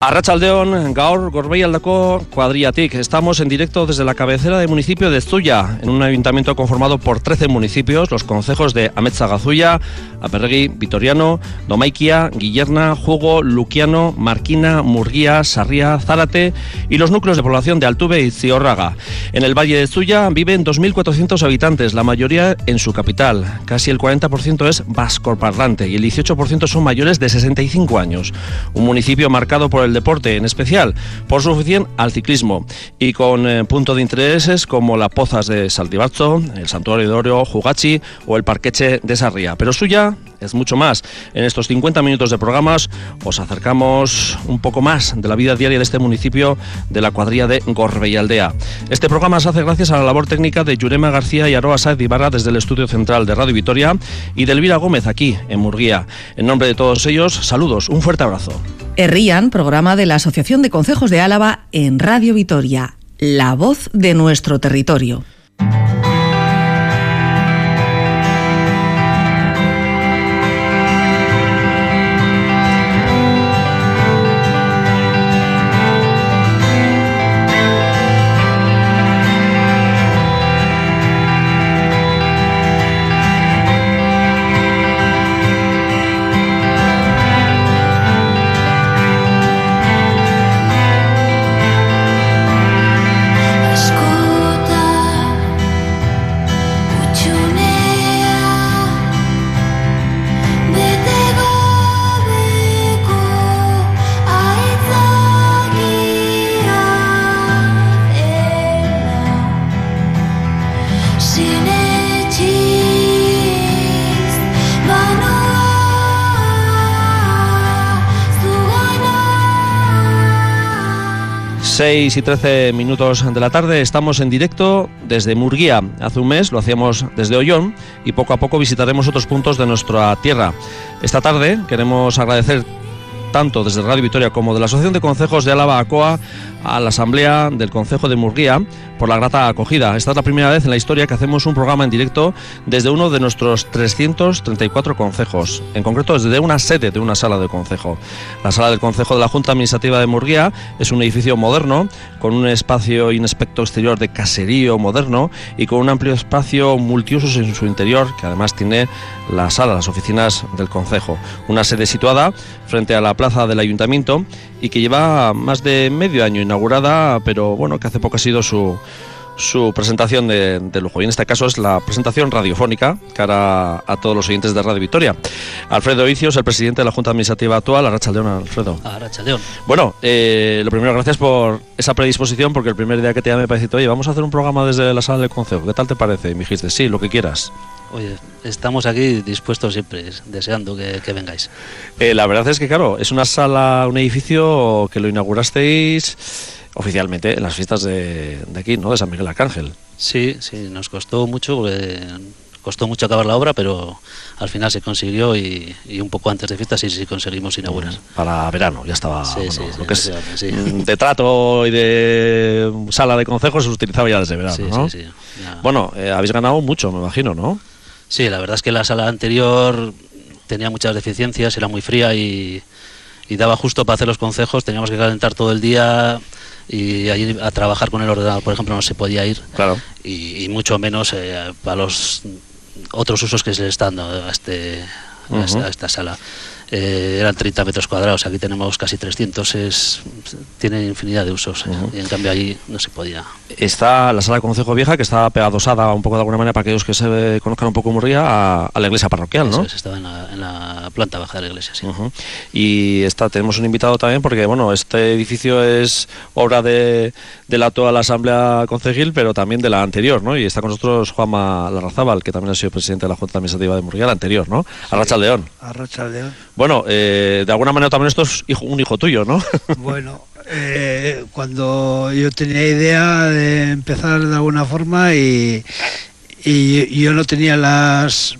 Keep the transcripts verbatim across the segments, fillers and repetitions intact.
Arratsaldeon, gaur Gorbeialdeko cuadrillatik. Estamos en directo desde la cabecera del municipio de Zuia, en un ayuntamiento conformado por trece municipios, los concejos de Ametsaga-Zuia, Aperregui, Vitoriano, Domaikia, Guillerna, Jugo, Luquiano, Marquina, Murguía, Sarria, Zárate y los núcleos de población de Altuve y Ziorraga. En el Valle de Zuia viven dos mil cuatrocientos habitantes, la mayoría en su capital. Casi el cuarenta por ciento es vascoparlante y el dieciocho por ciento son mayores de sesenta y cinco años. Un municipio marcado por el deporte, en especial por su afición al ciclismo, y con eh, punto de intereses como las pozas de Saldibarzo, el Santuario de Oro, Jugachi o el Parqueche de Sarria. Pero Zuia es mucho más. En estos cincuenta minutos de programas os acercamos un poco más de la vida diaria de este municipio de la cuadrilla de Gorbeialdea. Este programa se hace gracias a la labor técnica de Yurema García y Aroa Saez Ibarra desde el estudio central de Radio Vitoria y de Elvira Gómez aquí en Murguía. En nombre de todos ellos, saludos, un fuerte abrazo. Herrían, programa de la Asociación de Concejos de Álava en Radio Vitoria, la voz de nuestro territorio. seis y trece minutos de la tarde, estamos en directo desde Murguía. Hace un mes lo hacíamos desde Ollón y poco a poco visitaremos otros puntos de nuestra tierra. Esta tarde queremos agradecer tanto desde Radio Vitoria como de la Asociación de Concejos de Álava ACOA a la Asamblea del Concejo de Murguía por la grata acogida. Esta es la primera vez en la historia que hacemos un programa en directo desde uno de nuestros trescientos treinta y cuatro concejos, en concreto desde una sede de una sala de concejo. La sala del concejo de la Junta Administrativa de Murguía es un edificio moderno con un espacio y un aspecto exterior de caserío moderno y con un amplio espacio multiusos en su interior, que además tiene la sala, las oficinas del concejo. Una sede situada frente a la plaza del ayuntamiento y que lleva más de medio año inaugurada, pero bueno, que hace poco ha sido su, su presentación de, de lujo. Y en este caso es la presentación radiofónica cara a todos los oyentes de Radio Vitoria. Alfredo Icios, el presidente de la Junta Administrativa actual. Arratsaldeon, Alfredo. Arratsaldeon. Bueno, eh, lo primero, gracias por esa predisposición, porque el primer día que te llamé me dijiste, oye, vamos a hacer un programa desde la sala del concejo, ¿qué tal te parece? Y me dijiste, sí, lo que quieras. Oye, estamos aquí dispuestos siempre, deseando que, que vengáis. Eh, la verdad es que, claro, es una sala, un edificio que lo inaugurasteis oficialmente en las fiestas de, de aquí, ¿no? De San Miguel Arcángel. Sí, sí, nos costó mucho, porque costó mucho acabar la obra, pero al final se consiguió y, y un poco antes de fiestas sí, sí conseguimos inaugurar. Para verano, ya estaba. Sí, bueno, sí, lo sí, que es sí. de trato y de sala de consejos se utilizaba ya desde verano, sí, ¿no? Sí, sí. Ya. Bueno, eh, habéis ganado mucho, me imagino, ¿no? Sí, la verdad es que la sala anterior tenía muchas deficiencias, era muy fría y, y daba justo para hacer los concejos, teníamos que calentar todo el día y allí a trabajar con el ordenador, por ejemplo, no se podía ir. Claro. Y, y mucho menos eh, para los otros usos que se le están dando a, este, a, uh-huh. esta, a esta sala. Eh, eran treinta metros cuadrados, aquí tenemos casi trescientos, es, tiene infinidad de usos, uh-huh. y en cambio allí no se podía. Está la sala de concejo vieja, que está pegadosada un poco de alguna manera para aquellos que se conozcan un poco Murguía, a, a la iglesia parroquial, ¿no? Eso es, estaba en la, en la planta baja de la iglesia, sí. Uh-huh. Y está, tenemos un invitado también porque, bueno, este edificio es obra de, de la actual Asamblea Concejil, pero también de la anterior, ¿no? Y está con nosotros Juanma Larrazábal, que también ha sido presidente de la Junta Administrativa de Murguía, la anterior, ¿no? Sí. Arratsaldeon. Arratsaldeon. Bueno, eh, de alguna manera también esto es hijo, un hijo tuyo, ¿no? Bueno, eh, cuando yo tenía idea de empezar de alguna forma y, y yo no tenía las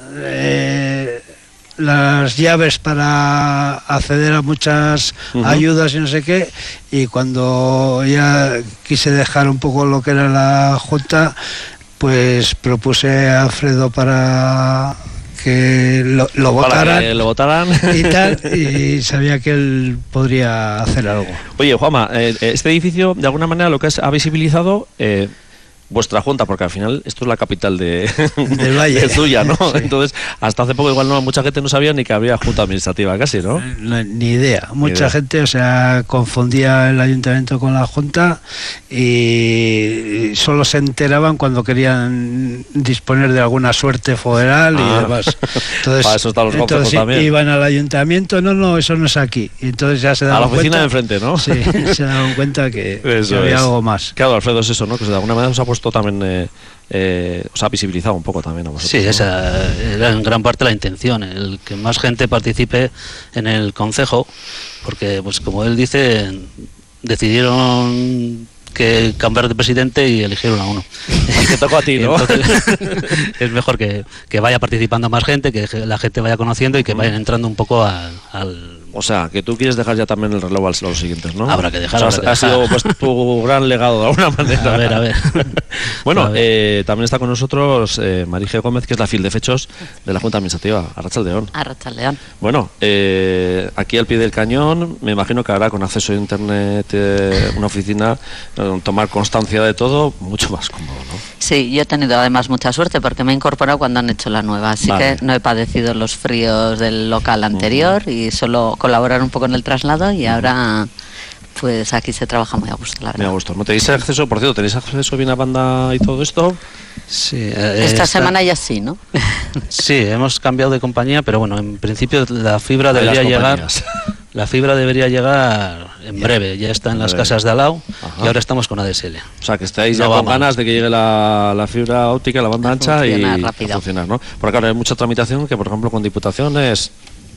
eh, las llaves para acceder a muchas uh-huh. ayudas y no sé qué, y cuando ya quise dejar un poco lo que era la Junta, pues propuse a Alfredo para que lo, lo votaran. Para que lo votaran. Y tal, y sabía que él podría hacer algo. Oye, Juanma, eh, este edificio, de alguna manera, lo que es, ha visibilizado... Eh, vuestra junta, porque al final esto es la capital de del Valle, de Zuya, ¿no? Sí. Entonces, hasta hace poco igual no mucha gente no sabía ni que había junta administrativa casi, ¿no? No, ni idea. Mucha ni idea. gente, o sea, confundía el ayuntamiento con la junta y solo se enteraban cuando querían disponer de alguna suerte federal ah, y demás. Entonces, para eso están los consejos entonces también. Iban al ayuntamiento, no, no, eso no es aquí. Y entonces ya se daban a la oficina cuenta, de enfrente, ¿no? Sí, se daban cuenta que, que había es. algo más. Claro, Alfredo, es eso, ¿no? Que de alguna manera os ha puesto también, eh, eh, os ha visibilizado un poco también a vosotros. Sí, ¿no? esa era en gran parte la intención, el que más gente participe en el concejo, porque, pues como él dice, decidieron que cambiar de presidente y eligieron a uno. Te tocó a ti, ¿no? Entonces, es mejor que, que vaya participando más gente, que la gente vaya conociendo y que vayan entrando un poco al... al O sea, que tú quieres dejar ya también el relevo a los siguientes, ¿no? Habrá que dejar, O sea, habrá que ha sido dejar. pues, tu gran legado de alguna manera. A ver, a ver. Bueno, A ver. eh, también está con nosotros eh, Marige Gómez, que es la fil de fechos de la Junta Administrativa, Arratsaldeon. Arratsaldeon. Bueno, eh, aquí al pie del cañón, me imagino que habrá con acceso a internet eh, una oficina, eh, tomar constancia de todo, mucho más cómodo, ¿no? Sí, yo he tenido además mucha suerte porque me he incorporado cuando han hecho la nueva, así Vale. que no he padecido los fríos del local anterior uh-huh. y solo colaborar un poco en el traslado y uh-huh. ahora pues aquí se trabaja muy a gusto, la verdad. Muy a gusto. ¿No tenéis acceso, por cierto, tenéis acceso bien a banda y todo esto? Sí, eh, esta, esta semana ya sí, ¿no? Sí, hemos cambiado de compañía, pero bueno, en principio la fibra Hay debería las llegar. compañías. La fibra debería llegar en breve, ya está en las breve. casas de al lado. Ajá. Y ahora estamos con A D S L. O sea, que estáis No ya va con mal. ganas de que llegue la, la fibra óptica, la banda A ancha y funcionar a rápido. funcionar, ¿no? Porque claro, hay mucha tramitación que, por ejemplo, con diputaciones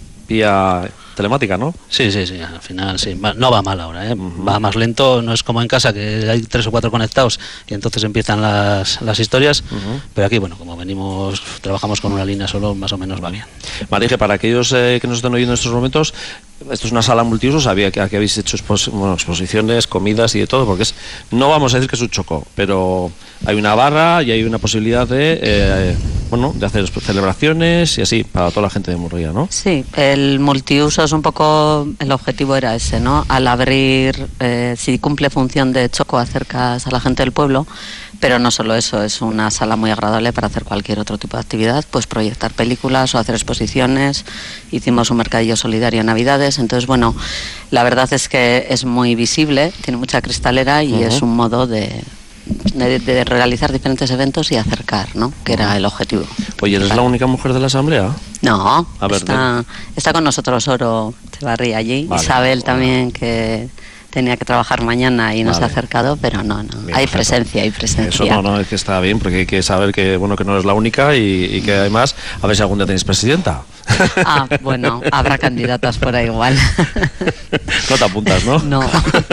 vía telemática, ¿no? Sí, sí, sí, al final sí. Va- No va mal ahora, ¿eh? Ujú. Va más lento, no es como en casa que hay tres o cuatro conectados y entonces empiezan las, las historias. Ujú. Pero aquí, bueno, como venimos, trabajamos con una línea solo, más o menos va bien. Marije, para aquellos eh, que nos estén oyendo en estos momentos, esto es una sala multiuso, sabía que aquí habéis hecho expos- bueno, exposiciones, comidas y de todo, porque es, no vamos a decir que es un choco, pero hay una barra y hay una posibilidad de, eh, bueno, de hacer celebraciones y así para toda la gente de Murguía, ¿no? Sí, el multiuso es un poco, el objetivo era ese, ¿no? Al abrir, eh, si cumple función de choco, acercas a la gente del pueblo, pero no solo eso, es una sala muy agradable para hacer cualquier otro tipo de actividad, pues proyectar películas o hacer exposiciones. Hicimos un mercadillo solidario en Navidades, entonces bueno, la verdad es que es muy visible, tiene mucha cristalera y Uh-huh. es un modo de, de, de realizar diferentes eventos y acercar, ¿no? Que era el objetivo. Oye, ¿eres la única mujer de la asamblea? No, A ver, está, está con nosotros Oro Echevarría allí, Vale, Isabel bueno. también, que tenía que trabajar mañana y nos Vale. ha acercado, pero no, no, Bien, hay perfecto. presencia, hay presencia. Eso no, no, es que está bien, porque hay que saber que, bueno, que no eres la única y, y que además, a ver si algún día tenéis presidenta. Ah, bueno, habrá candidatas por ahí igual. No te apuntas, ¿no? No.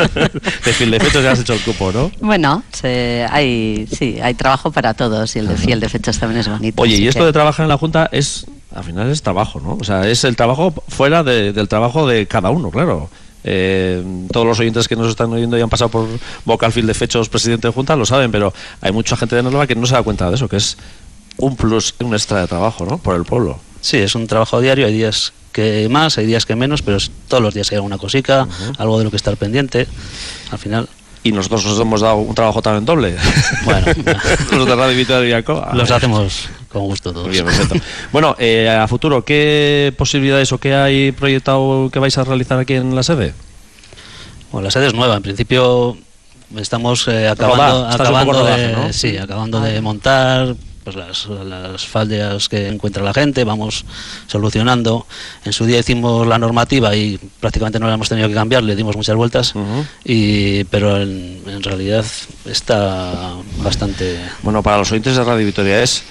De fin de fechos ya has hecho el cupo, ¿no? Bueno, se, hay, sí, hay trabajo para todos y el de fiel de fechos también es bonito. Oye, así y esto que- de trabajar en la Junta es, al final es trabajo, ¿no? O sea, es el trabajo fuera de- del trabajo de cada uno, claro. Eh, todos los oyentes que nos están oyendo y han pasado por vocal fiel de fechos, presidente de Junta, lo saben, pero hay mucha gente de Nueva que no se da cuenta de eso, que es un plus, un extra de trabajo, ¿no? Por el pueblo. Sí, es un trabajo diario, hay días que más, hay días que menos, pero es- todos los días hay alguna cosica, Ujú. algo de lo que estar pendiente. Al final, Y nosotros nos hemos dado un trabajo también doble. bueno, Los de Radio Vitoria y Alcoa. los hacemos con gusto todos. Muy bien, perfecto. Bueno, eh, a futuro, ¿qué posibilidades o qué hay proyectado que vais a realizar aquí en la sede? Bueno, la sede es nueva, en principio estamos eh, Rodar, acabando, estás un acabando poco de, rodaje, ¿no? sí, acabando de montar pues las, las faldas que encuentra la gente, vamos solucionando. En su día hicimos la normativa y prácticamente no la hemos tenido que cambiar, le dimos muchas vueltas, Ujú. y pero en, en realidad está bastante... Bueno, para los oyentes de Radio Vitoria es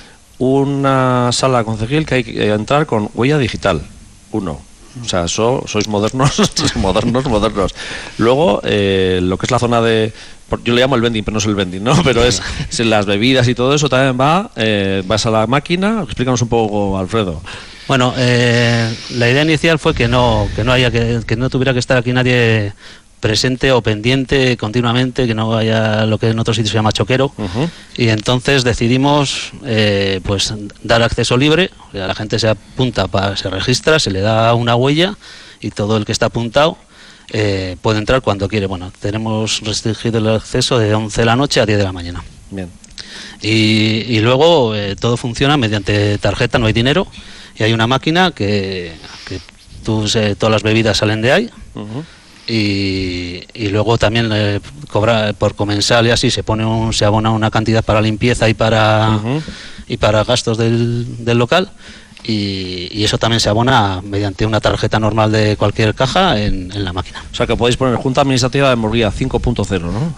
una sala concejil que hay que entrar con huella digital. Uno. O sea, so- sois modernos, sois modernos, modernos. Luego, eh, lo que es la zona de... por- Yo le llamo el vending, pero no es el vending, ¿no? Pero es, es las bebidas y todo eso también va. Eh, vas a la máquina. Explícanos un poco, Alfredo. Bueno, eh, la idea inicial fue que no que no haya que, que no tuviera que estar aquí nadie presente o pendiente continuamente, que no haya lo que en otros sitios se llama choquero. Uh-huh. Y entonces decidimos eh, pues dar acceso libre, la gente se apunta, para, se registra, se le da una huella y todo el que está apuntado eh, puede entrar cuando quiere. Bueno, tenemos restringido el acceso de once de la noche a diez de la mañana. Bien. Y, y luego eh, todo funciona mediante tarjeta, no hay dinero, y hay una máquina que, que tú, se, todas las bebidas salen de ahí. Uh-huh. Y, y luego también eh, cobra por comensal y así se pone un, se abona una cantidad para limpieza y para uh-huh. y para gastos del, del local, y, y eso también se abona mediante una tarjeta normal de cualquier caja en, en la máquina. O sea que podéis poner Junta Administrativa de Murguía cinco punto cero, ¿no?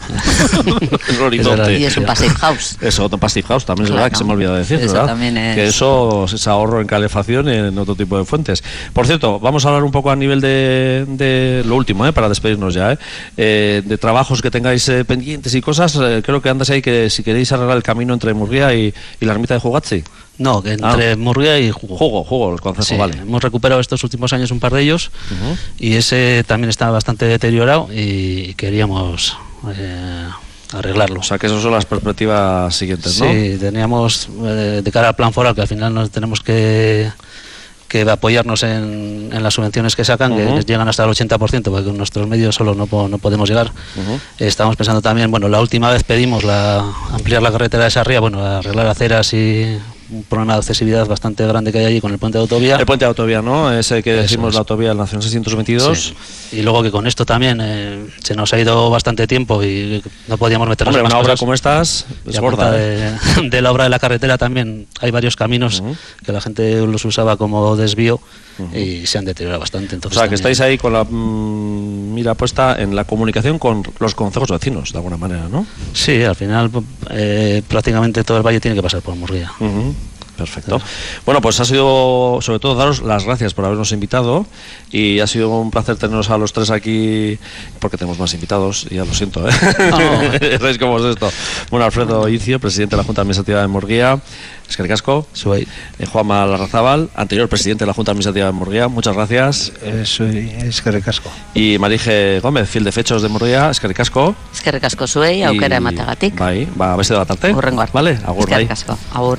Y es un passive house. Eso, otro passive house, también es claro. verdad que se me olvidó decir, eso ¿verdad? También es... Que eso es ahorro en calefacción y en otro tipo de fuentes. Por cierto, vamos a hablar un poco a nivel de, de lo último, ¿eh? Para despedirnos ya, ¿eh? Eh, de trabajos que tengáis eh, pendientes y cosas. Eh, creo que andas ahí que si queréis arreglar el camino entre Murguía y, y la ermita de Jugatzi. No, que entre ah. Murguía y Jugo. Jugo, Jugo, el concejo, sí, vale. Hemos recuperado estos últimos años un par de ellos, uh-huh. y ese también está bastante deteriorado y queríamos eh, arreglarlo. O sea que esas son las perspectivas siguientes, ¿no? Sí, teníamos eh, de cara al plan foral, que al final nos tenemos que... que apoyarnos en, en las subvenciones que sacan, uh-huh. que llegan hasta el ochenta por ciento, porque con nuestros medios solo no, no podemos llegar. Uh-huh. Estamos pensando también, bueno, la última vez pedimos la, ampliar la carretera de Sarria, bueno, arreglar aceras y un problema de accesibilidad bastante grande que hay allí con el puente de autovía. El puente de autovía, ¿no? Ese que decimos, es la autovía del Nacional seiscientos veintidós. Sí. Y luego que con esto también eh, se nos ha ido bastante tiempo y no podíamos meternos en más una obra como estas es gorda, ¿eh? de, de la obra de la carretera también hay varios caminos uh-huh. que la gente los usaba como desvío uh-huh. y se han deteriorado bastante. Entonces, o sea, que también... estáis ahí con la mmm, mira puesta en la comunicación con los concejos vecinos, de alguna manera, ¿no? Sí, al final eh, prácticamente todo el valle tiene que pasar por Murguía. Uh-huh. Perfecto. Bueno, pues ha sido, sobre todo, daros las gracias por habernos invitado, y ha sido un placer teneros a los tres aquí, porque tenemos más invitados, y ya lo siento, ¿eh? Oh. ¿Sabéis cómo es esto? Bueno, Alfredo Incio, presidente de la Junta Administrativa de Murguía. Eskerrik asko. Soy eh, Juanma Larrazábal, anterior presidente de la Junta Administrativa de Murguía. Muchas gracias. Eh, soy Eskerrik asko. Y Marije Gómez, fiel de fechos de Murguía. Eskerrik asko. Eskerrik asko zuei, aukera emateagatik. Bai, ba, beste bat arte. Hurrengo arte. Vale, agur, bai. Eskerrik asko. Agur.